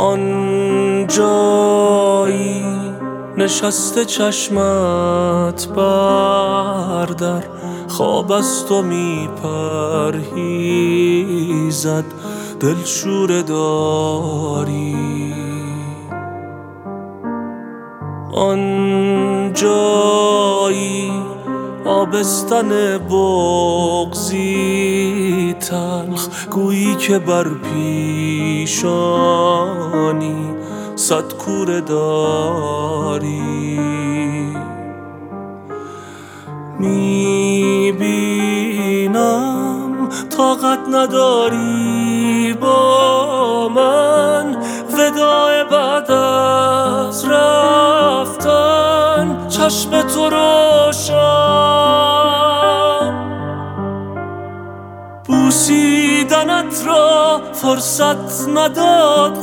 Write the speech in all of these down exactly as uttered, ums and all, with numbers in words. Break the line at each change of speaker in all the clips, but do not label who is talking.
آن جایی نشسته چشمت بردر، خواب از تو می پرهیزد دلشوره داری. آن جایی آبستن بغضی تلخ، گویی که بر پیشانی صد کوره داری. میبینم طاقت نداری با من، وداع بعد از رفتن چشم تو روشن. بوسیدنت را فرصت نداد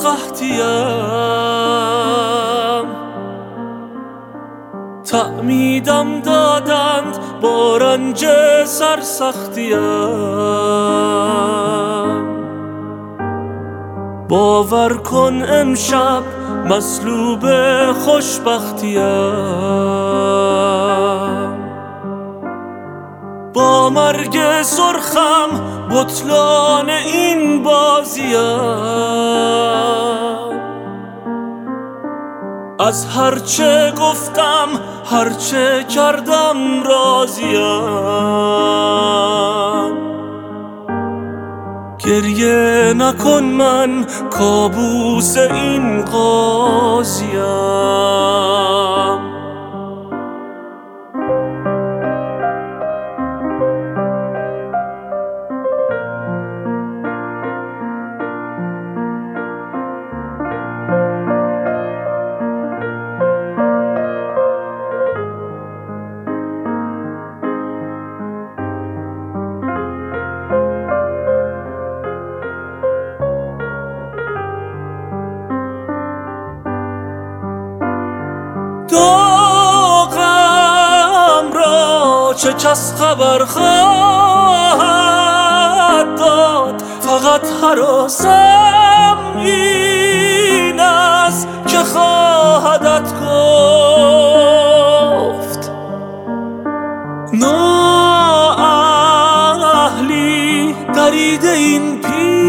قحطیم، تعمیدم دادند با رنج سرسختیم. باور کن امشب مصلوب خوشبختیم، با مرگ سرخم بطلان این بازیم. از هرچه گفتم هرچه کردم راضیم. گریه نکن من کابوس این قاضیم. داغم را چه کس خبر خواهد داد، فقط هراسم این است که خواهدت گفت. نااهلی دریده این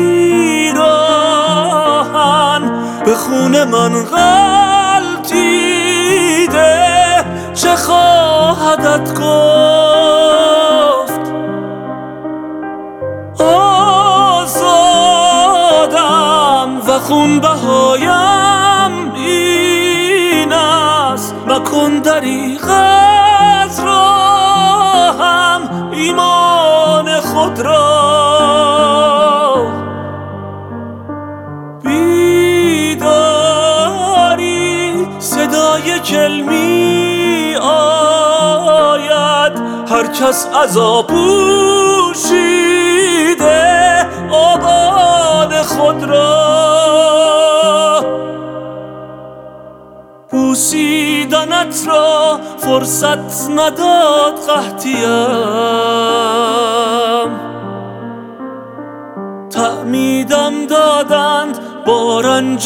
پیراهن، به خون من غلطیده چه خواهدت گفت. آزادم و خون بهایم این است، مکن دریغ از راهم ایمان خود را. بیداری صدای کلمی آید، هر کس عذاب پوشیده آباد خود را. بوسیدنت را فرصت نداد قحطیم، تعمیدم دادند با رنج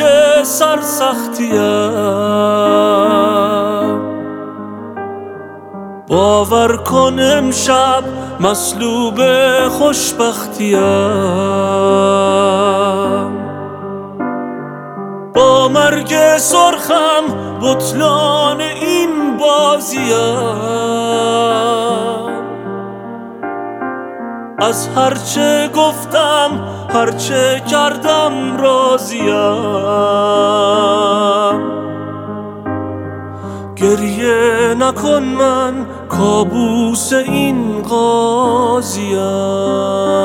سرسختیم. باور کن امشب مصلوب خوشبختیم، با مرگ سرخم بطلان این بازیم. از هرچه گفتم هرچه کردم راضیم. گریه نکن من کابوس این قاضیم.